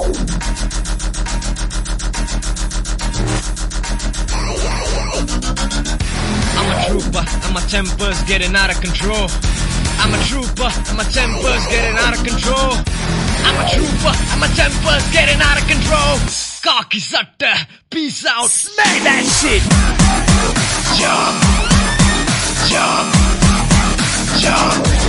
I'm a trooper, and my temper's getting out of control. I'm a trooper, and my temper's getting out of control. I'm a trooper, and my temper's getting out of control. Khaki satta, peace out, smack that shit. Jump, jump, jump.